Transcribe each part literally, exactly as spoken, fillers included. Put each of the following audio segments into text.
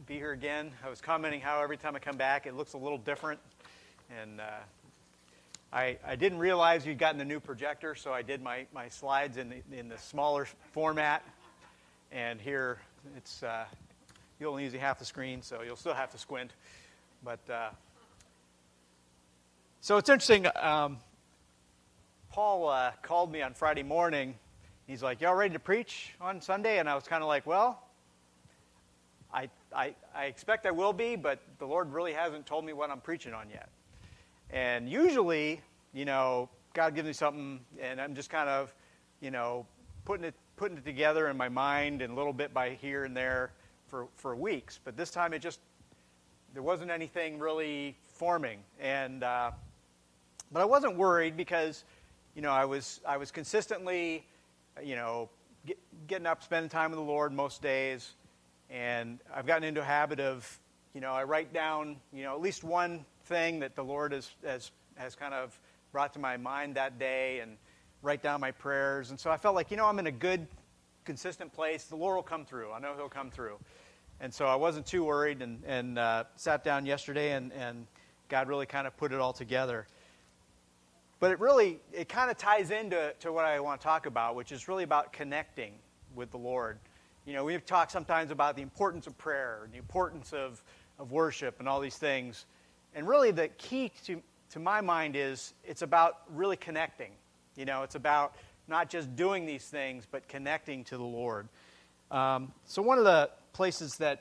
be here again. I was commenting how every time I come back, it looks a little different. And uh, I, I didn't realize you'd gotten the new projector, so I did my, my slides in the, in the smaller format. And here, it's uh, you only use half the screen, so you'll still have to squint. But uh, so it's interesting. Um, Paul uh, called me on Friday morning. He's like, "Y'all ready to preach on Sunday?" And I was kind of like, "Well, I, I I expect I will be, but the Lord really hasn't told me what I'm preaching on yet." And usually, you know, God gives me something, and I'm just kind of, you know, putting it putting it together in my mind, and a little bit by here and there for for weeks. But this time, it just there wasn't anything really forming, and uh, but I wasn't worried because, you know, I was I was consistently, you know, get, getting up, spending time with the Lord most days. And I've gotten into a habit of, you know, I write down, you know, at least one thing that the Lord has, has, has kind of brought to my mind that day, and write down my prayers. And so I felt like, you know, I'm in a good, consistent place. The Lord will come through. I know He'll come through. And so I wasn't too worried, and, and uh, sat down yesterday, and, and God really kind of put it all together. But it really, it kind of ties into to what I want to talk about, which is really about connecting with the Lord. You know, we've talked sometimes about the importance of prayer, and the importance of, of worship, and all these things. And really the key to, to my mind is it's about really connecting. You know, it's about not just doing these things, but connecting to the Lord. Um, so one of the places that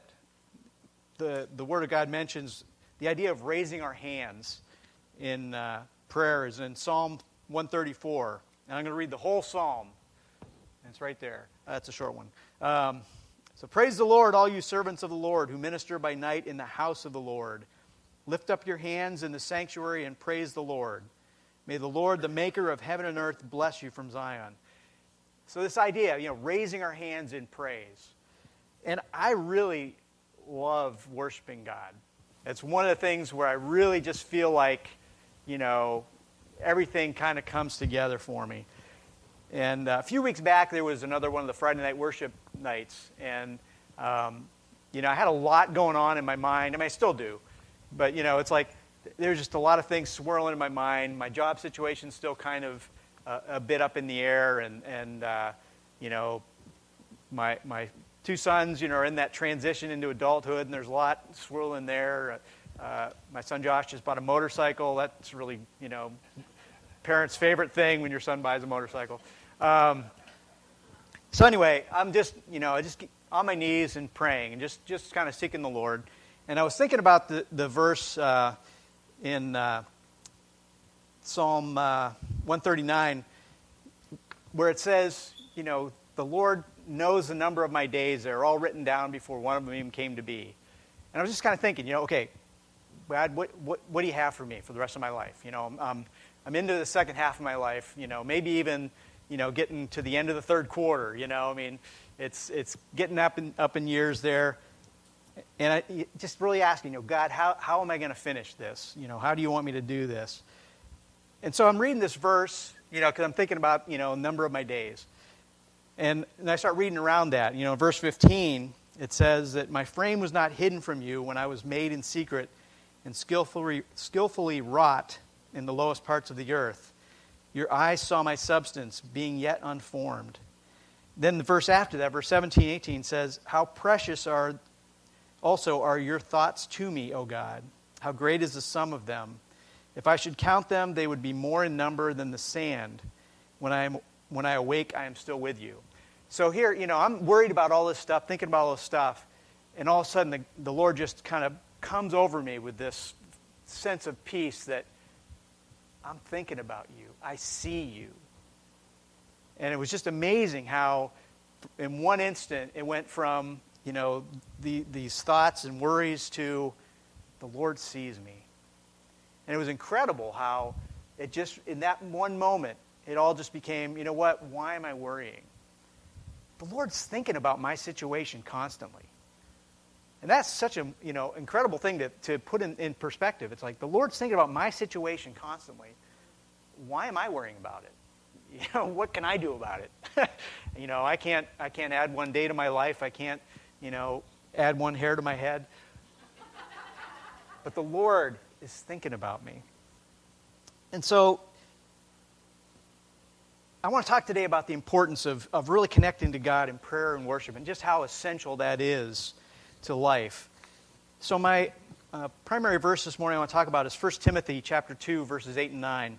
the, the Word of God mentions the idea of raising our hands in uh, prayer is in Psalm one thirty-four. And I'm going to read the whole psalm. It's right there. That's a short one. Um, so praise the Lord, all you servants of the Lord who minister by night in the house of the Lord. Lift up your hands in the sanctuary and praise the Lord. May the Lord, the maker of heaven and earth, bless you from Zion. So this idea, you know, raising our hands in praise. And I really love worshiping God. It's one of the things where I really just feel like, you know, everything kind of comes together for me. And uh, a few weeks back, there was another one of the Friday night worship nights. And, um, you know, I had a lot going on in my mind. I mean, I still do. But, you know, it's like there's just a lot of things swirling in my mind. My job situation's still kind of uh, a bit up in the air. And, and uh, you know, my my two sons, you know, are in that transition into adulthood. And there's a lot swirling there. Uh, my son Josh just bought a motorcycle. That's really, you know, parents' favorite thing when your son buys a motorcycle. Um, so anyway, I'm just, you know, just on my knees and praying and just, just kind of seeking the Lord. And I was thinking about the, the verse uh, in uh, Psalm uh, one thirty-nine where it says, you know, the Lord knows the number of my days. They're all written down before one of them even came to be. And I was just kind of thinking, you know, okay, God, what, what, what do you have for me for the rest of my life? You know, um, I'm into the second half of my life, you know, maybe even, you know, getting to the end of the third quarter, you know. I mean, it's it's getting up in, up in years there. And I just really asking, you know, God, how, how am I going to finish this? You know, how do you want me to do this? And so I'm reading this verse, you know, because I'm thinking about, you know, a number of my days. And, and I start reading around that. You know, verse fifteen, it says that my frame was not hidden from you when I was made in secret and skillfully, skillfully wrought in the lowest parts of the earth. Your eyes saw my substance, being yet unformed. Then the verse after that, verse seventeen, eighteen says, how precious are also are your thoughts to me, O God. How great is the sum of them. If I should count them, they would be more in number than the sand. When I am when I awake, I am still with you. So here, you know, I'm worried about all this stuff, thinking about all this stuff, and all of a sudden the, the Lord just kind of comes over me with this sense of peace that I'm thinking about you. I see you. And it was just amazing how in one instant it went from, you know, the, these thoughts and worries to the Lord sees me. And it was incredible how it just, in that one moment, it all just became, you know what, why am I worrying? The Lord's thinking about my situation constantly. And that's such a, you know, incredible thing to, to put in, in perspective. It's like the Lord's thinking about my situation constantly. Why am I worrying about it? You know, what can I do about it? you know, I can't I can't add one day to my life. I can't, you know, add one hair to my head. But the Lord is thinking about me. And so I want to talk today about the importance of, of really connecting to God in prayer and worship and just how essential that is to life. So my uh, primary verse this morning I want to talk about is First Timothy chapter two, verses eight and nine.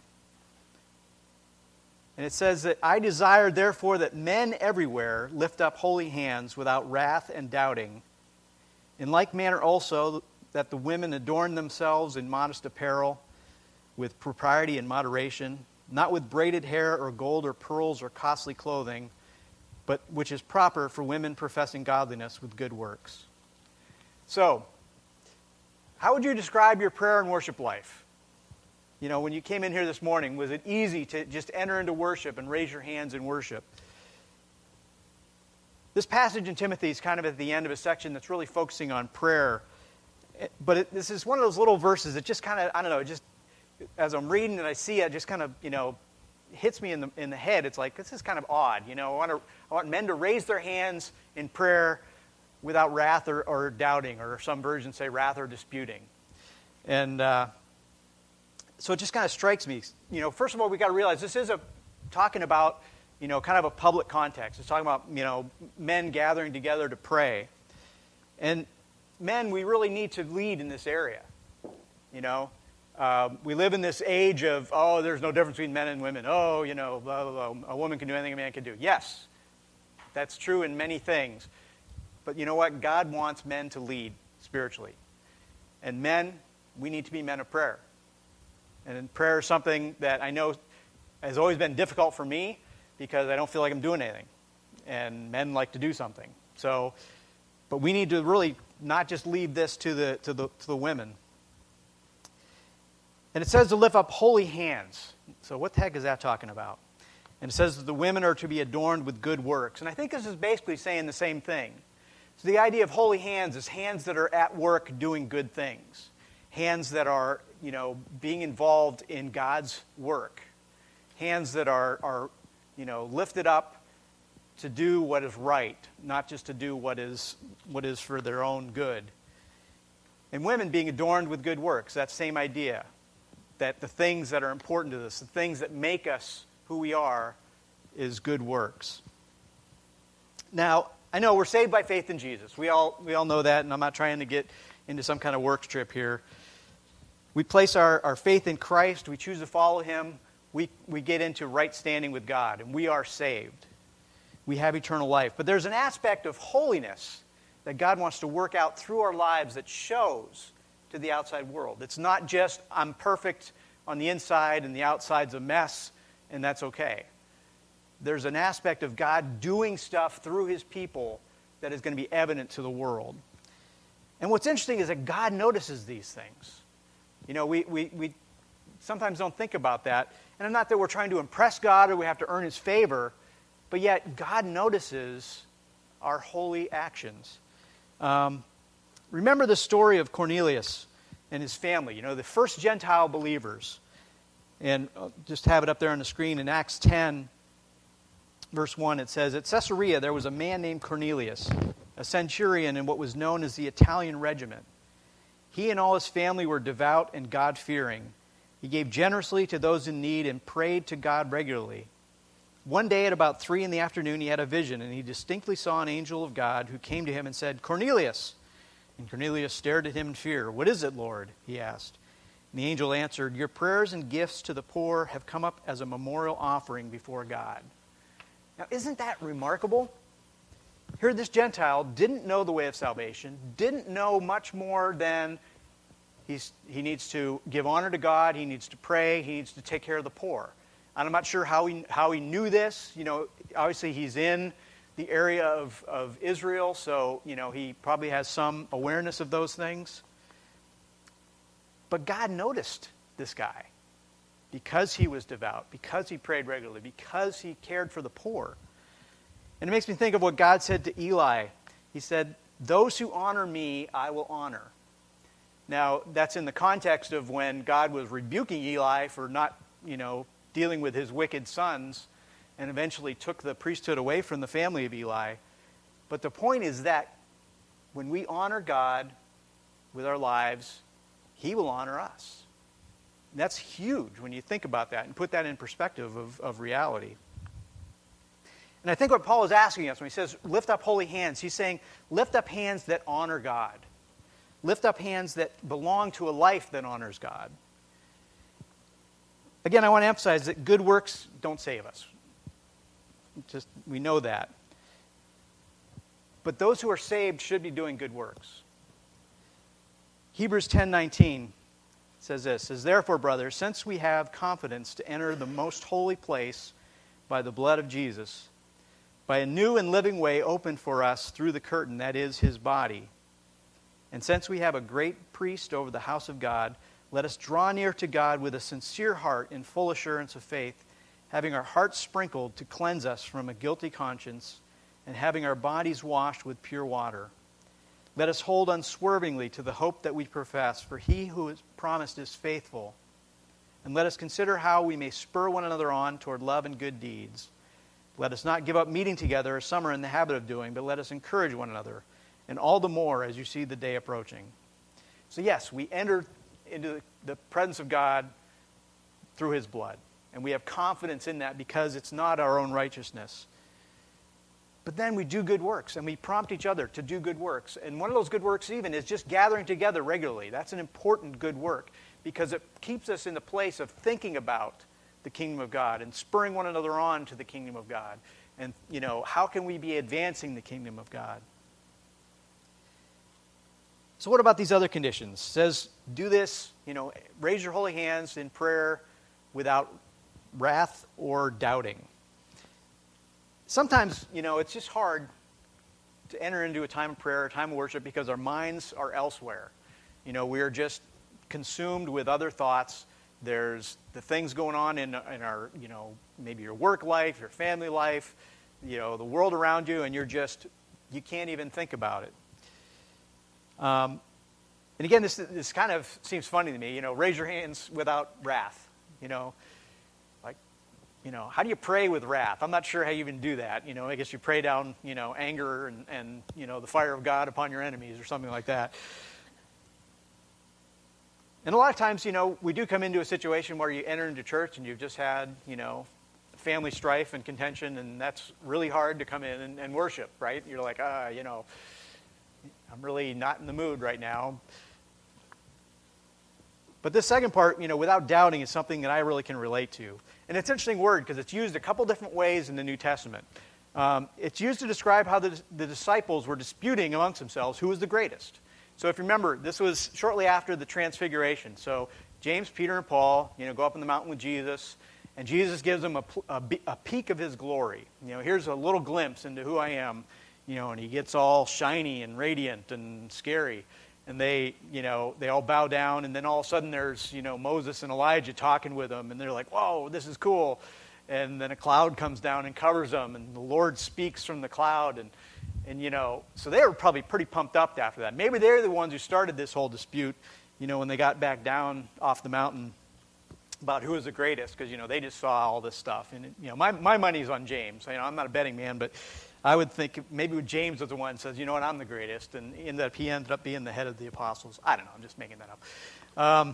And it says that, I desire, therefore, that men everywhere lift up holy hands without wrath and doubting. In like manner also, that the women adorn themselves in modest apparel, with propriety and moderation, not with braided hair or gold or pearls or costly clothing, but which is proper for women professing godliness with good works. So, how would you describe your prayer and worship life? You know, when you came in here this morning, was it easy to just enter into worship and raise your hands in worship? This passage in Timothy is kind of at the end of a section that's really focusing on prayer. But it, this is one of those little verses that just kind of, I don't know, just as I'm reading and I see it, just kind of, you know, hits me in the in the head. It's like, this is kind of odd. You know, I want, to, I want men to raise their hands in prayer without wrath or, or doubting, or some versions say wrath or disputing. And uh, so it just kind of strikes me. You know, first of all, we've got to realize this is a talking about, you know, kind of a public context. It's talking about, you know, men gathering together to pray. And men, we really need to lead in this area. You know, uh, we live in this age of, oh, there's no difference between men and women. Oh, you know, blah, blah, blah. A woman can do anything a man can do. Yes, that's true in many things. But you know what? God wants men to lead spiritually. And men, we need to be men of prayer. And prayer is something that I know has always been difficult for me because I don't feel like I'm doing anything. And men like to do something. So, but we need to really not just leave this to the to the to the women. And it says to lift up holy hands. So what the heck is that talking about? And it says that the women are to be adorned with good works. And I think this is basically saying the same thing. So the idea of holy hands is hands that are at work doing good things. Hands that are, you know, being involved in God's work. Hands that are, are, you know, lifted up to do what is right, not just to do what is what is for their own good. And women being adorned with good works, that same idea. That the things that are important to us, the things that make us who we are, is good works. Now, I know we're saved by faith in Jesus. We all we all know that, and I'm not trying to get into some kind of works trip here. We place our, our faith in Christ. We choose to follow Him. We, we get into right standing with God, and we are saved. We have eternal life. But there's an aspect of holiness that God wants to work out through our lives that shows to the outside world. It's not just, I'm perfect on the inside and the outside's a mess, and that's okay. There's an aspect of God doing stuff through His people that is going to be evident to the world. And what's interesting is that God notices these things. You know, we, we, we sometimes don't think about that. And not that we're trying to impress God or we have to earn His favor, but yet God notices our holy actions. Um, remember the story of Cornelius and his family, you know, the first Gentile believers. And I'll just have it up there on the screen. In Acts ten, verse one, it says, at Caesarea there was a man named Cornelius, a centurion in what was known as the Italian regiment. He and all his family were devout and God-fearing. He gave generously to those in need and prayed to God regularly. One day at about three in the afternoon he had a vision, and he distinctly saw an angel of God who came to him and said, Cornelius! And Cornelius stared at him in fear. What is it, Lord? He asked. And the angel answered, your prayers and gifts to the poor have come up as a memorial offering before God. Now, isn't that remarkable? Here this Gentile didn't know the way of salvation, didn't know much more than he's, he needs to give honor to God, he needs to pray, he needs to take care of the poor. And I'm not sure how he, how he knew this. You know, obviously he's in the area of, of Israel, so, you know, he probably has some awareness of those things. But God noticed this guy because he was devout, because he prayed regularly, because he cared for the poor. And it makes me think of what God said to Eli. He said, those who honor me, I will honor. Now, that's in the context of when God was rebuking Eli for not, you know, dealing with his wicked sons and eventually took the priesthood away from the family of Eli. But the point is that when we honor God with our lives, he will honor us. And that's huge when you think about that and put that in perspective of, of reality. And I think what Paul is asking us when he says, lift up holy hands, he's saying, lift up hands that honor God. Lift up hands that belong to a life that honors God. Again, I want to emphasize that good works don't save us. Just, we know that. But those who are saved should be doing good works. Hebrews ten nineteen says this, says, therefore, brothers, since we have confidence to enter the most holy place by the blood of Jesus, by a new and living way opened for us through the curtain, that is, his body, and since we have a great priest over the house of God, let us draw near to God with a sincere heart in full assurance of faith, having our hearts sprinkled to cleanse us from a guilty conscience, and having our bodies washed with pure water. Let us hold unswervingly to the hope that we profess, for he who has promised is faithful. And let us consider how we may spur one another on toward love and good deeds. Let us not give up meeting together, as some are in the habit of doing, but let us encourage one another, and all the more as you see the day approaching. So yes, we enter into the presence of God through his blood. And we have confidence in that because it's not our own righteousness. But then we do good works, and we prompt each other to do good works. And one of those good works even is just gathering together regularly. That's an important good work because it keeps us in the place of thinking about the kingdom of God and spurring one another on to the kingdom of God. And, you know, how can we be advancing the kingdom of God? So what about these other conditions? It says, do this, you know, raise your holy hands in prayer without wrath or doubting. Sometimes, you know, it's just hard to enter into a time of prayer, a time of worship, because our minds are elsewhere. You know, we are just consumed with other thoughts. There's the things going on in, in our, you know, maybe your work life, your family life, you know, the world around you, and you're just, you can't even think about it. Um, and again, this this kind of seems funny to me. You know, raise your hands without wrath. You know, like, you know, how do you pray with wrath? I'm not sure how you even do that. You know, I guess you pray down, you know, anger and, and you know, the fire of God upon your enemies or something like that. And a lot of times, you know, we do come into a situation where you enter into church and you've just had, you know, family strife and contention, and that's really hard to come in and, and worship, right? You're like, ah, you know, I'm really not in the mood right now. But this second part, you know, without doubting, is something that I really can relate to. And it's an interesting word because it's used a couple different ways in the New Testament. Um, it's used to describe how the, the disciples were disputing amongst themselves who was the greatest. So if you remember, this was shortly after the Transfiguration. So James, Peter, and Paul, you know, go up on the mountain with Jesus, and Jesus gives them a, a, a peek of his glory. You know, here's a little glimpse into who I am. You know, and he gets all shiny and radiant and scary. And they, you know, they all bow down, and then all of a sudden there's, you know, Moses and Elijah talking with them, and they're like, whoa, this is cool. And then a cloud comes down and covers them, and the Lord speaks from the cloud. And, and you know, so they were probably pretty pumped up after that. Maybe they're the ones who started this whole dispute, you know, when they got back down off the mountain about who was the greatest, because, you know, they just saw all this stuff. And, you know, my, my money's on James. You know, I'm not a betting man, but I would think maybe James was the one who says, you know what, I'm the greatest. And ended up, he ended up being the head of the apostles. I don't know, I'm just making that up. Um,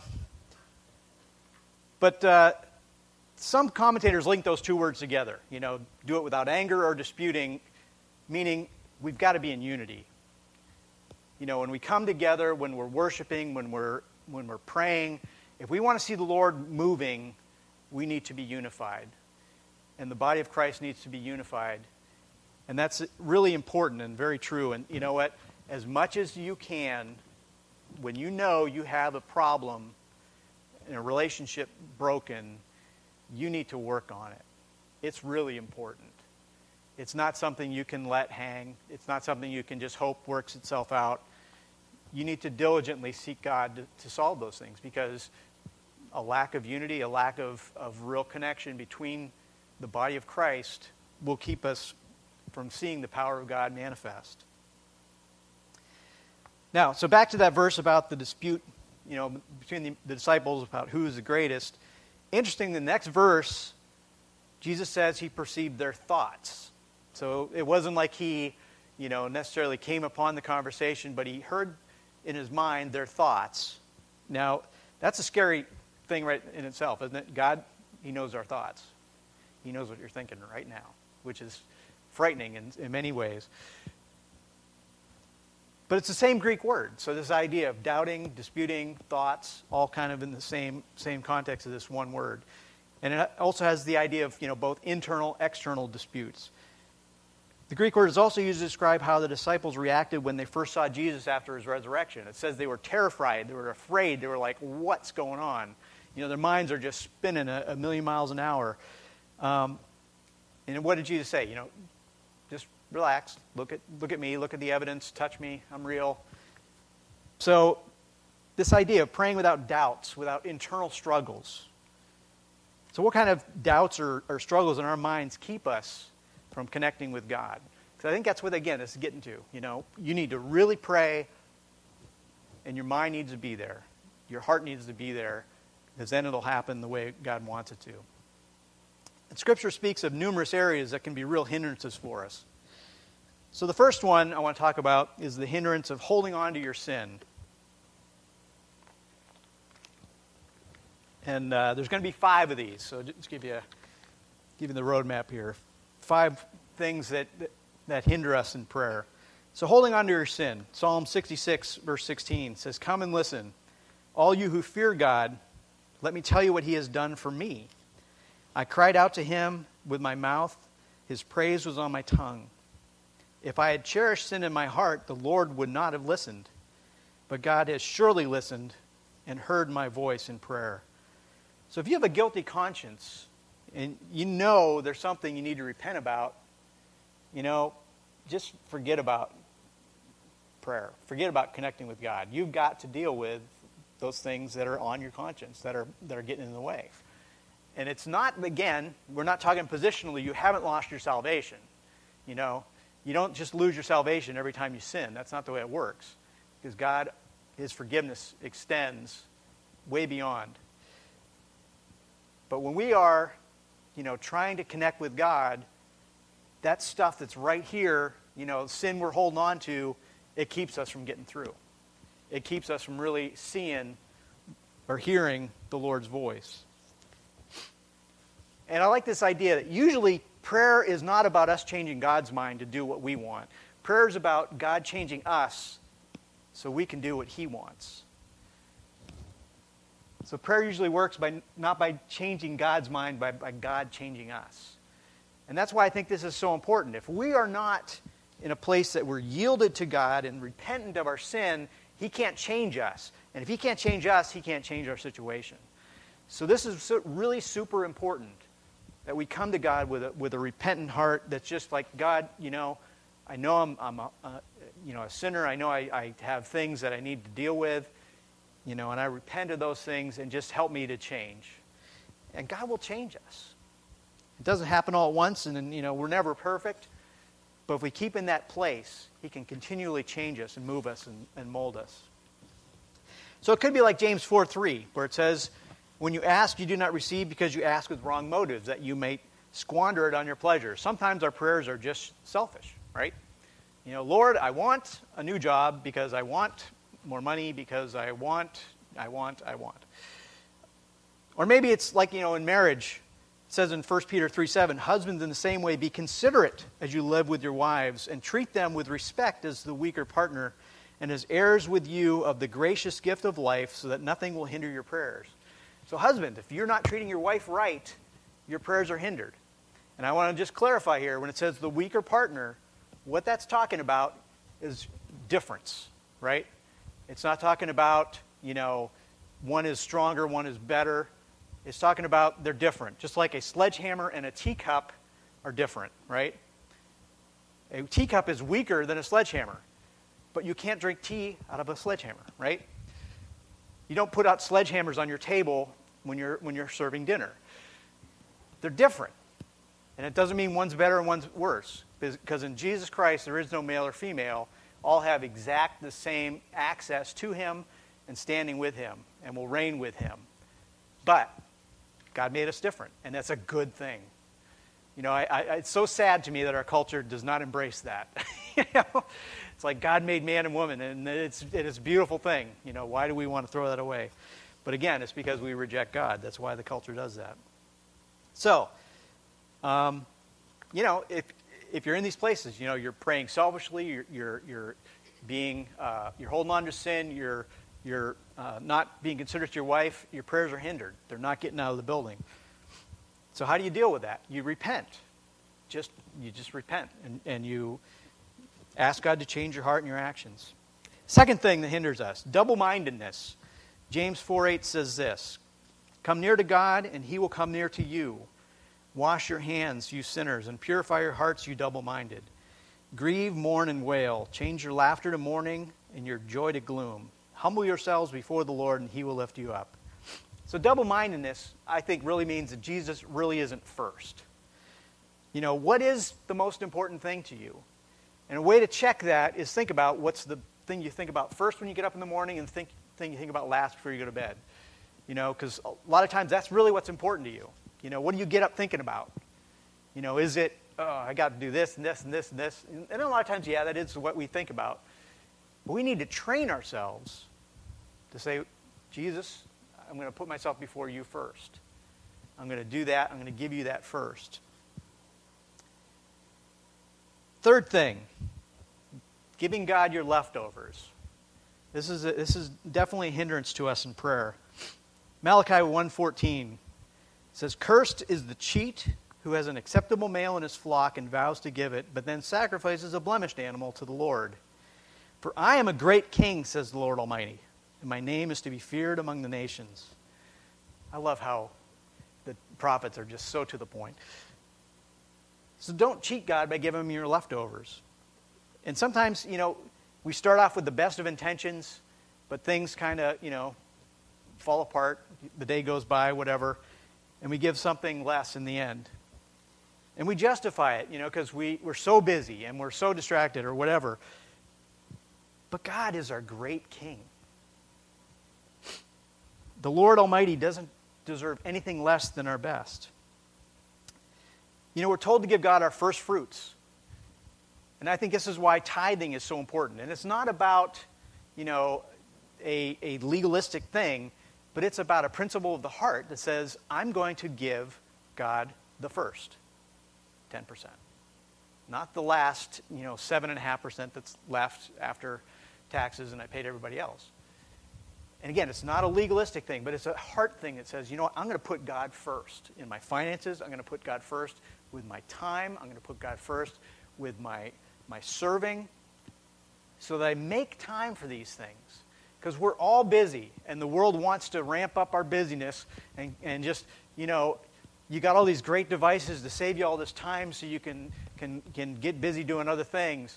but uh, some commentators link those two words together. You know, do it without anger or disputing, meaning we've got to be in unity. You know, when we come together, when we're worshiping, when we're when we're praying, if we want to see the Lord moving, we need to be unified. And the body of Christ needs to be unified. And that's really important and very true. And you know what? As much as you can, when you know you have a problem and a relationship broken, you need to work on it. It's really important. It's not something you can let hang. It's not something you can just hope works itself out. You need to diligently seek God to, to solve those things, because a lack of unity, a lack of, of real connection between the body of Christ will keep us from seeing the power of God manifest. Now, so back to that verse about the dispute, you know, between the, the disciples about who is the greatest. Interesting, the next verse, Jesus says he perceived their thoughts. So it wasn't like he, you know, necessarily came upon the conversation, but he heard in his mind their thoughts. Now, that's a scary thing right in itself, isn't it? God, he knows our thoughts. He knows what you're thinking right now, which is frightening in, in many ways. But it's the same Greek word. So this idea of doubting, disputing, thoughts, all kind of in the same same context of this one word. And it also has the idea of, you know, both internal, external disputes. The Greek word is also used to describe how the disciples reacted when they first saw Jesus after his resurrection. It says they were terrified, they were afraid, they were like, what's going on? You know, their minds are just spinning a, a million miles an hour. Um, and what did Jesus say? You know, just relax, look at look at me, look at the evidence, touch me, I'm real. So this idea of praying without doubts, without internal struggles. So what kind of doubts or, or struggles in our minds keep us from connecting with God? Because I think that's what, again, this is getting to. You know, you need to really pray, and your mind needs to be there. Your heart needs to be there, because then it'll happen the way God wants it to. And Scripture speaks of numerous areas that can be real hindrances for us. So the first one I want to talk about is the hindrance of holding on to your sin. And uh, there's going to be five of these, so just give you, a, give you the roadmap here. Five things that, that, that hinder us in prayer. So holding on to your sin. Psalm sixty-six, verse sixteen says, "Come and listen, all you who fear God, let me tell you what he has done for me. I cried out to him with my mouth, his praise was on my tongue. If I had cherished sin in my heart, the Lord would not have listened. But God has surely listened and heard my voice in prayer." So if you have a guilty conscience and you know there's something you need to repent about, you know, just forget about prayer. Forget about connecting with God. You've got to deal with those things that are on your conscience, that are that are getting in the way. And it's not, again, we're not talking positionally, you haven't lost your salvation. You know, you don't just lose your salvation every time you sin. That's not the way it works. Because God, his forgiveness extends way beyond. But when we are, you know, trying to connect with God, that stuff that's right here, you know, sin we're holding on to, it keeps us from getting through. It keeps us from really seeing or hearing the Lord's voice. And I like this idea that usually prayer is not about us changing God's mind to do what we want. Prayer is about God changing us so we can do what he wants. So prayer usually works by not by changing God's mind, but by God changing us. And that's why I think this is so important. If we are not in a place that we're yielded to God and repentant of our sin, he can't change us. And if he can't change us, he can't change our situation. So this is really super important, that we come to God with a, with a repentant heart that's just like, God, you know, I know I'm, I'm a, a, you know, a sinner. I know I, I have things that I need to deal with, you know, and I repent of those things, and just help me to change. And God will change us. It doesn't happen all at once, and, you know, we're never perfect. But if we keep in that place, he can continually change us and move us and, and mold us. So it could be like James four three, where it says, "When you ask, you do not receive because you ask with wrong motives, that you may squander it on your pleasure." Sometimes our prayers are just selfish, right? You know, Lord, I want a new job because I want more money, because I want, I want, I want. Or maybe it's like, you know, in marriage, it says in First Peter three seven, "Husbands, in the same way, be considerate as you live with your wives, and treat them with respect as the weaker partner, and as heirs with you of the gracious gift of life, so that nothing will hinder your prayers." So husband, if you're not treating your wife right, your prayers are hindered. And I want to just clarify here, when it says the weaker partner, what that's talking about is difference, right? It's not talking about, you know, one is stronger, one is better. It's talking about they're different. Just like a sledgehammer and a teacup are different, right? A teacup is weaker than a sledgehammer, but you can't drink tea out of a sledgehammer, right? You don't put out sledgehammers on your table when you're when you're serving dinner. They're different. And it doesn't mean one's better and one's worse. Because in Jesus Christ, there is no male or female. All have exact the same access to him and standing with him and will reign with him. But God made us different, and that's a good thing. You know, I, I, it's so sad to me that our culture does not embrace that. You know? It's like God made man and woman, and it's, it is a beautiful thing. You know, why do we want to throw that away? But again, it's because we reject God. That's why the culture does that. So, um, you know, if if you're in these places, you know, you're praying selfishly, you're you're, you're being, uh, you're holding on to sin, you're you're uh, not being considerate to your wife, your prayers are hindered. They're not getting out of the building. So how do you deal with that? You repent. Just you just repent, and, and you ask God to change your heart and your actions. Second thing that hinders us, double-mindedness. James four eight says this, "Come near to God, and He will come near to you. Wash your hands, you sinners, and purify your hearts, you double-minded. Grieve, mourn, and wail. Change your laughter to mourning and your joy to gloom. Humble yourselves before the Lord, and He will lift you up." So double-mindedness, I think, really means that Jesus really isn't first. You know, what is the most important thing to you? And a way to check that is think about what's the thing you think about first when you get up in the morning and the think, thing you think about last before you go to bed. You know, because a lot of times that's really what's important to you. You know, what do you get up thinking about? You know, is it, oh, I got to do this and this and this and this? And a lot of times, yeah, that is what we think about. But we need to train ourselves to say, Jesus, I'm going to put myself before you first. I'm going to do that. I'm going to give you that first. Third thing, giving God your leftovers. This is a, this is definitely a hindrance to us in prayer. Malachi one fourteen says, "Cursed is the cheat who has an acceptable male in his flock and vows to give it, but then sacrifices a blemished animal to the Lord. For I am a great king, says the Lord Almighty, and my name is to be feared among the nations." I love how the prophets are just so to the point. So don't cheat God by giving Him your leftovers. And sometimes, you know, we start off with the best of intentions, but things kind of, you know, fall apart. The day goes by, whatever, and we give something less in the end. And we justify it, you know, because we, we're so busy and we're so distracted or whatever. But God is our great King. The Lord Almighty doesn't deserve anything less than our best. You know, we're told to give God our first fruits. And I think this is why tithing is so important. And it's not about, you know, a, a legalistic thing, but it's about a principle of the heart that says, I'm going to give God the first ten percent. Not the last, you know, seven point five percent that's left after taxes and I paid everybody else. And again, it's not a legalistic thing, but it's a heart thing that says, you know what, I'm going to put God first. In my finances, I'm going to put God first. With my time, I'm going to put God first. With my, my serving, so that I make time for these things. Because we're all busy, and the world wants to ramp up our busyness and, and just, you know, you got all these great devices to save you all this time so you can, can, can get busy doing other things.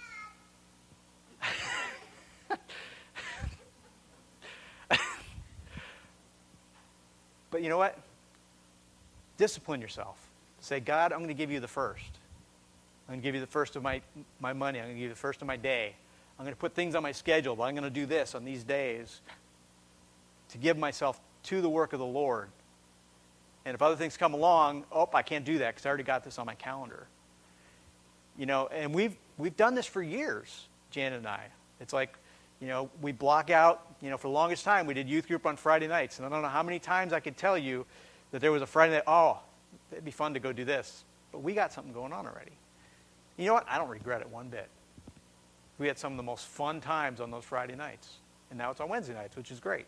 But you know what? Discipline yourself. Say, God, I'm going to give you the first. I'm going to give you the first of my, my money. I'm going to give you the first of my day. I'm going to put things on my schedule, but I'm going to do this on these days to give myself to the work of the Lord. And if other things come along, oh, I can't do that because I already got this on my calendar. You know, and we've we've done this for years, Jan and I. It's like, you know, we block out, you know, for the longest time, we did youth group on Friday nights. And I don't know how many times I could tell you that there was a Friday night, oh, it'd be fun to go do this. But we got something going on already. You know what? I don't regret it one bit. We had some of the most fun times on those Friday nights. And now it's on Wednesday nights, which is great.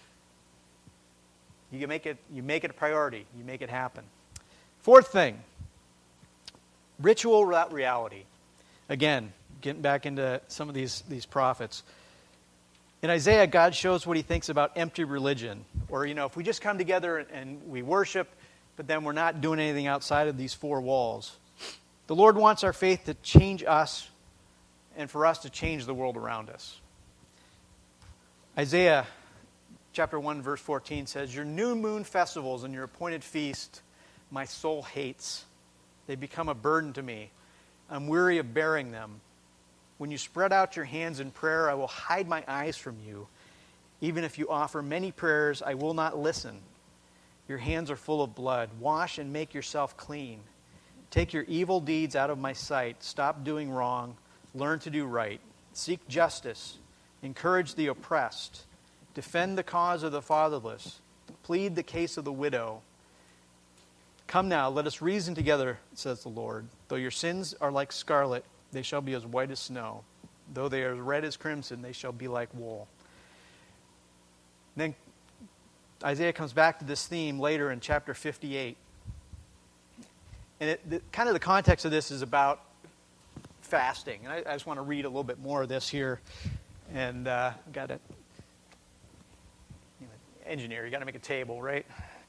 You can make it, you make it a priority. You make it happen. Fourth thing, ritual without reality. Again, getting back into some of these, these prophets. In Isaiah, God shows what He thinks about empty religion. Or, you know, if we just come together and we worship, but then we're not doing anything outside of these four walls. The Lord wants our faith to change us and for us to change the world around us. Isaiah chapter one, verse fourteen says, "Your new moon festivals and your appointed feast, my soul hates. They become a burden to me. I'm weary of bearing them. When you spread out your hands in prayer, I will hide my eyes from you. Even if you offer many prayers, I will not listen. Your hands are full of blood. Wash and make yourself clean. Take your evil deeds out of my sight. Stop doing wrong. Learn to do right. Seek justice. Encourage the oppressed. Defend the cause of the fatherless. Plead the case of the widow. Come now, let us reason together, says the Lord. Though your sins are like scarlet, they shall be as white as snow. Though they are as red as crimson, they shall be like wool. Then Isaiah comes back to this theme later in chapter fifty-eight. And it, the, kind of the context of this is about fasting. And I, I just want to read a little bit more of this here. And uh, got it. You know, engineer, you got to make a table, right?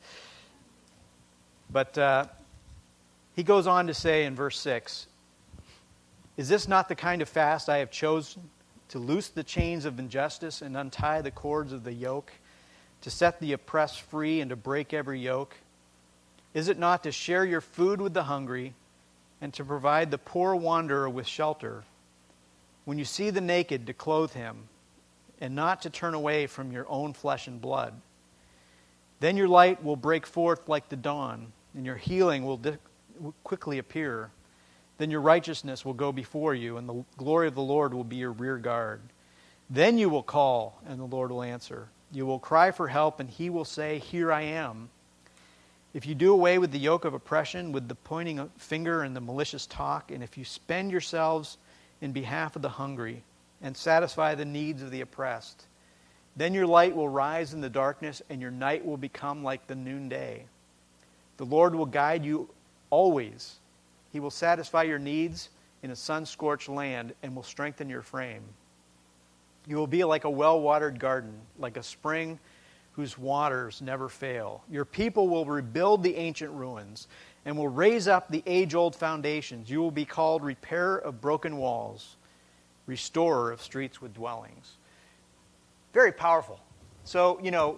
But uh, he goes on to say in verse six, is this not the kind of fast I have chosen, to loose the chains of injustice and untie the cords of the yoke, to set the oppressed free and to break every yoke? Is it not to share your food with the hungry and to provide the poor wanderer with shelter? When you see the naked, to clothe him, and not to turn away from your own flesh and blood. Then your light will break forth like the dawn, and your healing will di- quickly appear. Then your righteousness will go before you, and the glory of the Lord will be your rear guard. Then you will call, and the Lord will answer. You will cry for help, and he will say, here I am. If you do away with the yoke of oppression, with the pointing finger and the malicious talk, and if you spend yourselves in behalf of the hungry, and satisfy the needs of the oppressed, then your light will rise in the darkness, and your night will become like the noonday. The Lord will guide you always. He will satisfy your needs in a sun-scorched land and will strengthen your frame. You will be like a well-watered garden, like a spring whose waters never fail. Your people will rebuild the ancient ruins and will raise up the age-old foundations. You will be called repairer of broken walls, restorer of streets with dwellings. Very powerful. So, you know,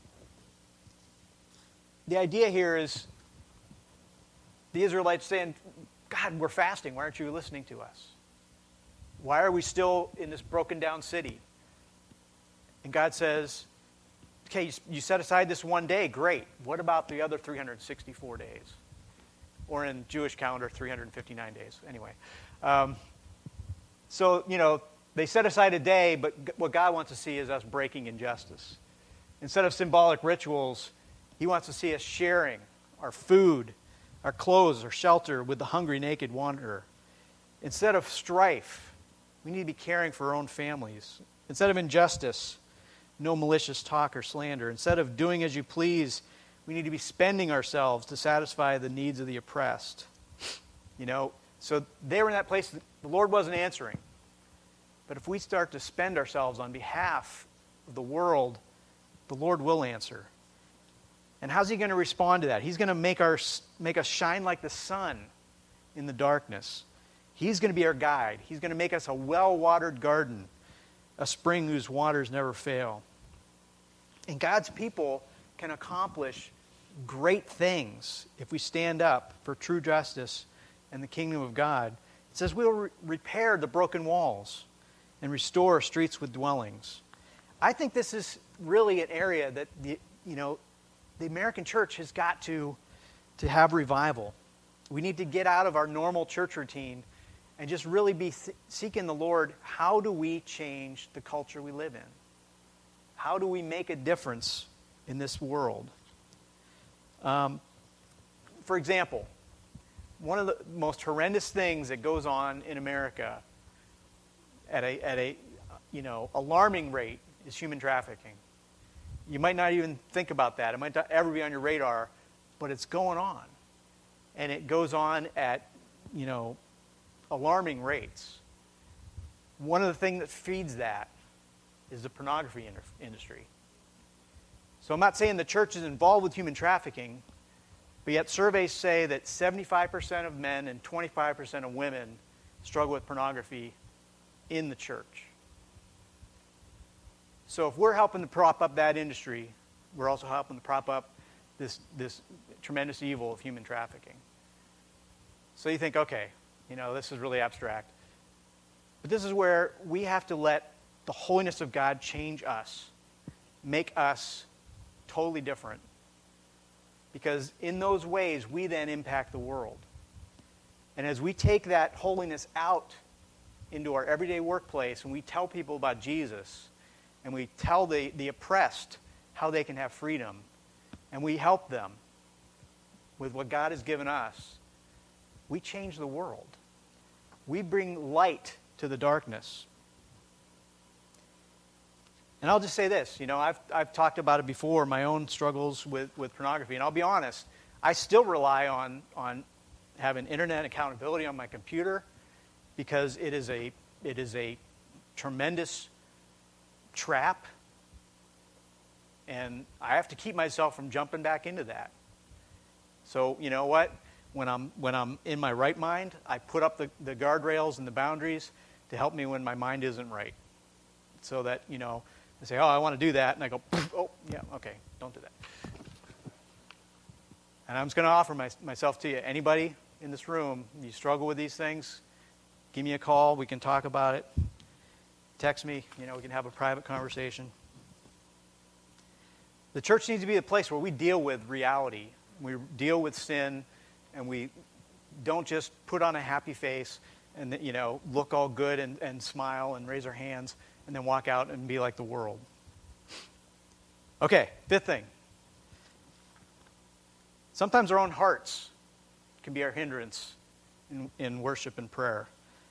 the idea here is the Israelites saying, God, we're fasting. Why aren't you listening to us? Why are we still in this broken down city? And God says, okay, you, you set aside this one day. Great. What about the other three hundred sixty-four days? Or in Jewish calendar, three hundred fifty-nine days. Anyway. Um, so, you know, they set aside a day, but what God wants to see is us breaking injustice. Instead of symbolic rituals, he wants to see us sharing our food, our clothes, our shelter with the hungry, naked wanderer. Instead of strife, we need to be caring for our own families. Instead of injustice, no malicious talk or slander. Instead of doing as you please, we need to be spending ourselves to satisfy the needs of the oppressed. You know, so they were in that place that the Lord wasn't answering. But if we start to spend ourselves on behalf of the world, the Lord will answer. And how's he going to respond to that? He's going to make our make us shine like the sun in the darkness. He's going to be our guide. He's going to make us a well-watered garden, a spring whose waters never fail. And God's people can accomplish great things if we stand up for true justice and the kingdom of God. It says we'll re- repair the broken walls and restore streets with dwellings. I think this is really an area that the you know the American church has got to to have revival. We need to get out of our normal church routine and just really be th- seeking the Lord. How do we change the culture we live in? How do we make a difference in this world? Um, for example, one of the most horrendous things that goes on in America at a at a you know alarming rate is human trafficking. You might not even think about that. It might not ever be on your radar, but it's going on, and it goes on at you know alarming rates. One of the things that feeds that is the pornography industry. So I'm not saying the church is involved with human trafficking, but yet surveys say that seventy-five percent of men and twenty-five percent of women struggle with pornography in the church. So if we're helping to prop up that industry, we're also helping to prop up this, this tremendous evil of human trafficking. So you think, okay, you know, this is really abstract. But this is where we have to let the holiness of God change us, make us totally different. Because in those ways, we then impact the world. And as we take that holiness out into our everyday workplace and we tell people about Jesus and we tell the, the oppressed how they can have freedom and we help them with what God has given us, we change the world. We bring light to the darkness. And I'll just say this, you know, I've, I've talked about it before, my own struggles with, with pornography, and I'll be honest, I still rely on, on having internet accountability on my computer because it is a, it is a tremendous trap, and I have to keep myself from jumping back into that. So, you know what? When I'm, when I'm in my right mind, I put up the, the guardrails and the boundaries to help me when my mind isn't right. So that, you know, I say, oh, I want to do that. And I go, oh, yeah, okay, don't do that. And I'm just going to offer my, myself to you. Anybody in this room, you struggle with these things, give me a call. We can talk about it. Text me. You know, we can have a private conversation. The church needs to be a place where we deal with reality. We deal with sin, and we don't just put on a happy face and, you know, look all good and, and smile and raise our hands and then walk out and be like the world. Okay, fifth thing. Sometimes our own hearts can be our hindrance in, in worship and prayer.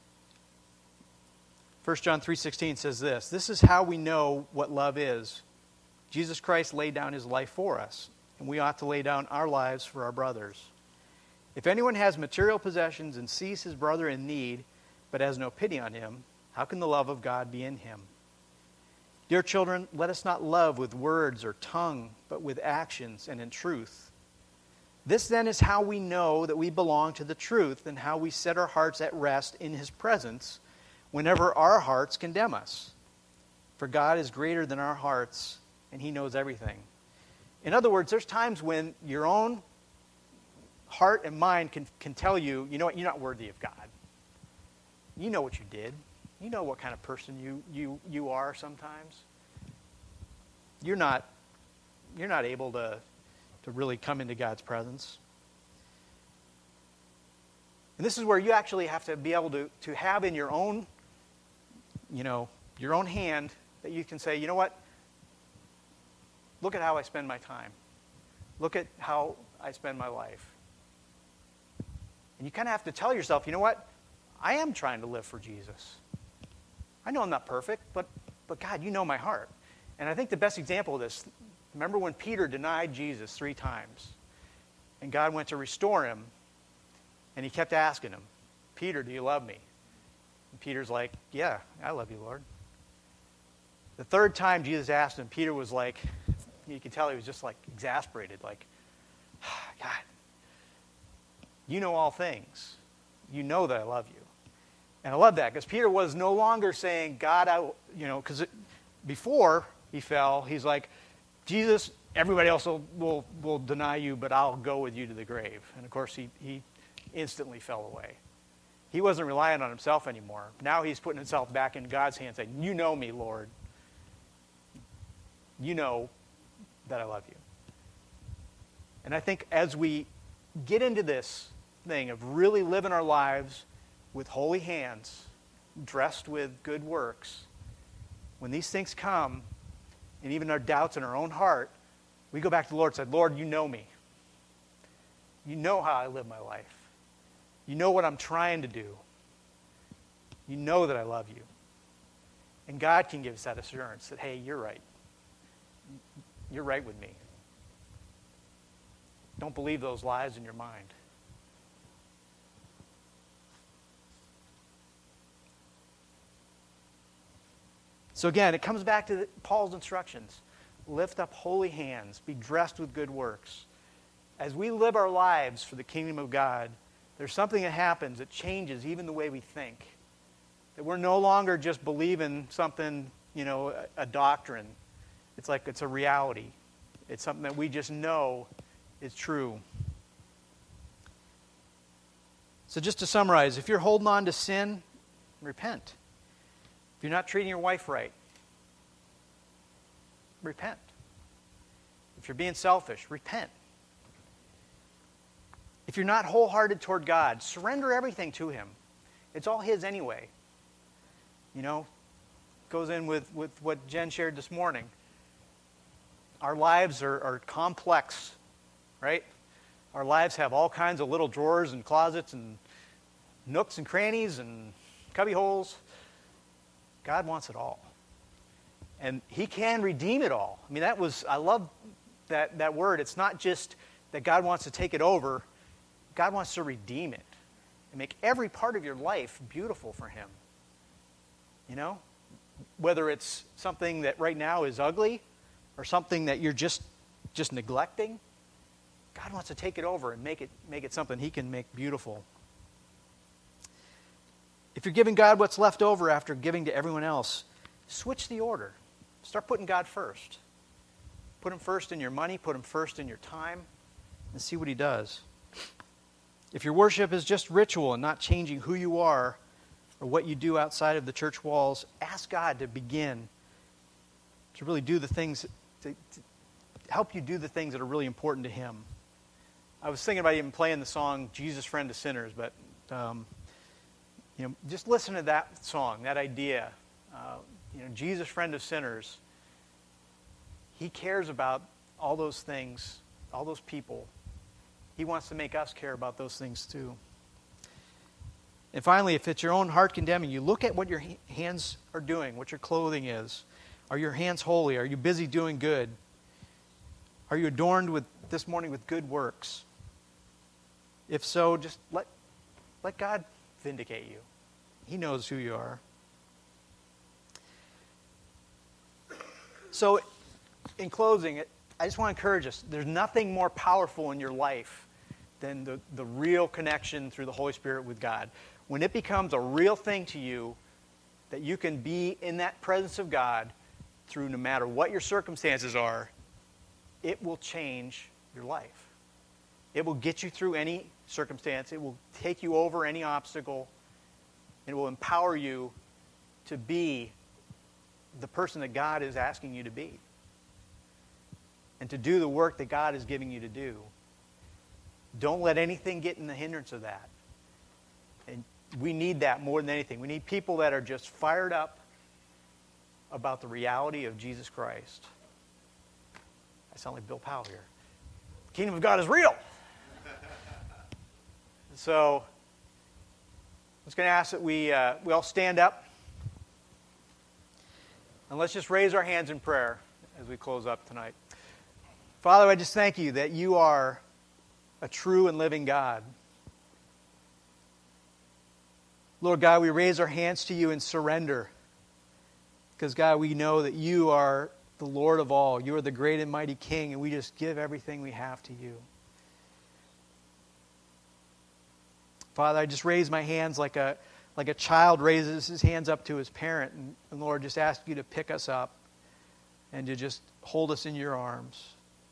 First John three sixteen says this, "This is how we know what love is. Jesus Christ laid down his life for us, and we ought to lay down our lives for our brothers. If anyone has material possessions and sees his brother in need, but has no pity on him, how can the love of God be in him? Dear children, let us not love with words or tongue, but with actions and in truth. This then is how we know that we belong to the truth and how we set our hearts at rest in his presence whenever our hearts condemn us. For God is greater than our hearts, and he knows everything." In other words, there's times when your own heart and mind can, can tell you, you know what, you're not worthy of God. You know what you did. You know what kind of person you, you, you are sometimes. You're not, you're not able to, to really come into God's presence. And this is where you actually have to be able to, to have in your own, you know, your own hand that you can say, you know what? Look at how I spend my time. Look at how I spend my life. And you kind of have to tell yourself, you know what? I am trying to live for Jesus. I know I'm not perfect, but, but God, you know my heart. And I think the best example of this, remember when Peter denied Jesus three times, and God went to restore him, and he kept asking him, Peter, do you love me? And Peter's like, yeah, I love you, Lord. The third time Jesus asked him, Peter was like, you could tell he was just like exasperated, like, God, you know all things. You know that I love you. And I love that because Peter was no longer saying, God, I, you know, because before he fell, he's like, Jesus, everybody else will, will, will deny you, but I'll go with you to the grave. And of course, he, he instantly fell away. He wasn't relying on himself anymore. Now he's putting himself back in God's hands, saying, you know me, Lord. You know that I love you. And I think as we get into this thing of really living our lives with holy hands, dressed with good works, when these things come, and even our doubts in our own heart, we go back to the Lord and say, Lord, you know me. You know how I live my life. You know what I'm trying to do. You know that I love you. And God can give us that assurance that, hey, you're right. You're right with me. Don't believe those lies in your mind. So again, it comes back to the, Paul's instructions. Lift up holy hands. Be dressed with good works. As we live our lives for the kingdom of God, there's something that happens that changes even the way we think. That we're no longer just believing something, you know, a, a doctrine. It's like it's a reality. It's something that we just know is true. So just to summarize, if you're holding on to sin, repent. If you're not treating your wife right, repent. If you're being selfish, repent. If you're not wholehearted toward God, surrender everything to Him. It's all His anyway. You know, goes in with, with what Jen shared this morning. Our lives are, are complex, right? Our lives have all kinds of little drawers and closets and nooks and crannies and cubby holes. God wants it all. And He can redeem it all. I mean, that was, I love that, that word. It's not just that God wants to take it over. God wants to redeem it and make every part of your life beautiful for Him. You know? Whether it's something that right now is ugly or something that you're just just neglecting, God wants to take it over and make it make it something He can make beautiful. If you're giving God what's left over after giving to everyone else, switch the order. Start putting God first. Put Him first in your money, put Him first in your time, and see what He does. If your worship is just ritual and not changing who you are or what you do outside of the church walls, ask God to begin to really do the things, to, to help you do the things that are really important to Him. I was thinking about even playing the song, Jesus, Friend to Sinners, but um, you know, just listen to that song, that idea. Uh, you know, Jesus, Friend of Sinners. He cares about all those things, all those people. He wants to make us care about those things too. And finally, if it's your own heart condemning you, look at what your hands are doing, what your clothing is. Are your hands holy? Are you busy doing good? Are you adorned with this morning with good works? If so, just let, let God vindicate you. He knows who you are. So, in closing, I just want to encourage us. There's nothing more powerful in your life than the, the real connection through the Holy Spirit with God. When it becomes a real thing to you, that you can be in that presence of God through no matter what your circumstances are, it will change your life. It will get you through any circumstance. It will take you over any obstacle. It will empower you to be the person that God is asking you to be. And to do the work that God is giving you to do. Don't let anything get in the hindrance of that. And we need that more than anything. We need people that are just fired up about the reality of Jesus Christ. I sound like Bill Powell here. The kingdom of God is real. So, I'm just going to ask that we, uh, we all stand up. And let's just raise our hands in prayer as we close up tonight. Father, I just thank you that you are a true and living God. Lord God, we raise our hands to you in surrender. Because God, we know that you are the Lord of all. You are the great and mighty King, and we just give everything we have to you. Father, I just raise my hands like a like a child raises his hands up to his parent. And, and Lord, just ask you to pick us up and to just hold us in your arms.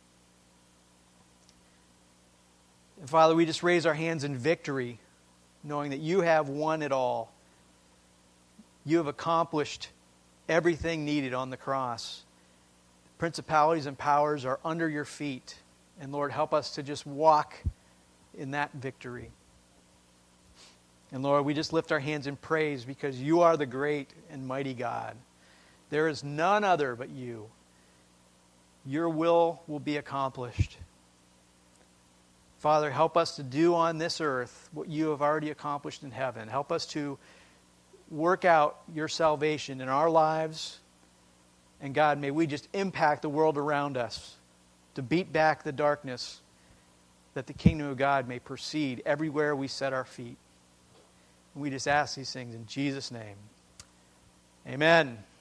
And Father, we just raise our hands in victory, knowing that you have won it all. You have accomplished everything needed on the cross. Principalities and powers are under your feet. And Lord, help us to just walk in that victory. And Lord, we just lift our hands in praise because you are the great and mighty God. There is none other but you. Your will will be accomplished. Father, help us to do on this earth what you have already accomplished in heaven. Help us to work out your salvation in our lives. And God, may we just impact the world around us to beat back the darkness, that the kingdom of God may proceed everywhere we set our feet. And we just ask these things in Jesus' name. Amen.